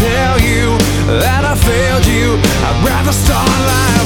tell you that I failed you. I'd rather start life